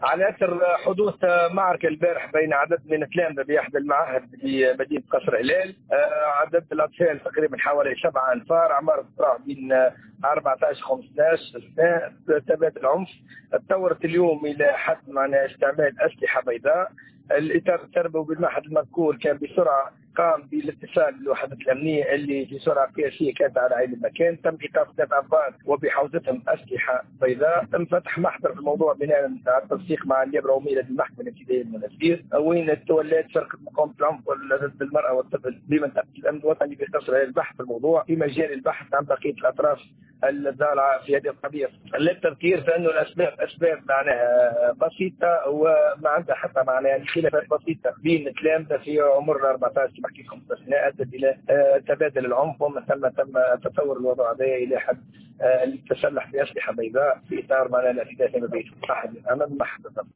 على اثر حدوث معركه البارح بين عدد من التلامذه باحدى المعاهد بمدينه قصر هلال. عدد الاطفال تقريبا حوالي 7 انفار، اعمار تتراوح بين 14 15 سنه. تبادل العنف تطورت اليوم الى حد معناها استعمال اسلحه بيضاء. الاطار التربوي بالمعهد المذكور كان بسرعه قام بالاتصال بالوحدات الامنيه اللي في سرعه قياسيه كانت على عين المكان. تم ايقاف 3 انفار وبحوزتهم اسلحه بيضاء. تم فتح محضر في الموضوع بناء على التنسيق مع النيابه العموميه للمحكمه الابتدائيه المناسير، وين تولات شركه مقاومه العنف ضد المراه والطفل بمنطقه الامن الوطني بقصر البحث في الموضوع في مجال البحث عن بقيه الاطراف الضالعه في هذه القضيه. للتذكير فانه الاسباب اسباب معناها بسيطه وما عندها حتى معناها خلافات بسيطه بين التلامذه في عمر 14 كما حكيت 15 سنه ادت الى تبادل العنف، ومن ثم تم تطور الوضع هذا الى حد التسلح باسلحه بيضاء في اطار معناها الاعتداء ما بين احد امام المحكمه.